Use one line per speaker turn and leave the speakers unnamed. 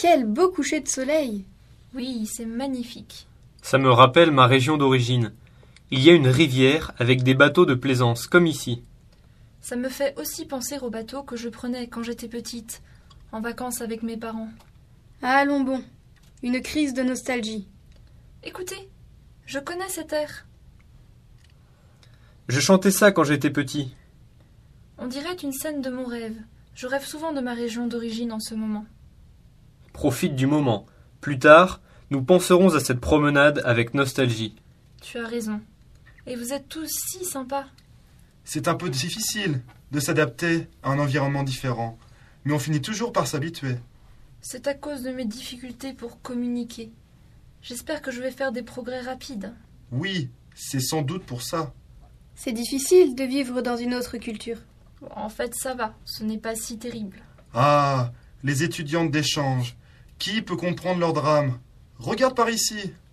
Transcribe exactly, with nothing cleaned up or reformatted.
Quel beau coucher de soleil!
Oui, c'est magnifique.
Ça me rappelle ma région d'origine. Il y a une rivière avec des bateaux de plaisance, comme ici.
Ça me fait aussi penser aux bateaux que je prenais quand j'étais petite, en vacances avec mes parents.
Allons bon, une crise de nostalgie.
Écoutez, je connais cet air.
Je chantais ça quand j'étais petit.
On dirait une scène de mon rêve. Je rêve souvent de ma région d'origine en ce moment.
Profite du moment. Plus tard, nous penserons à cette promenade avec nostalgie.
Tu as raison. Et vous êtes tous si sympas.
C'est un peu difficile de s'adapter à un environnement différent, mais on finit toujours par s'habituer.
C'est à cause de mes difficultés pour communiquer. J'espère que je vais faire des progrès rapides.
Oui, c'est sans doute pour ça.
C'est difficile de vivre dans une autre culture.
En fait, ça va. Ce n'est pas si terrible.
Ah, les étudiantes d'échange. Qui peut comprendre leur drame? Regarde par ici.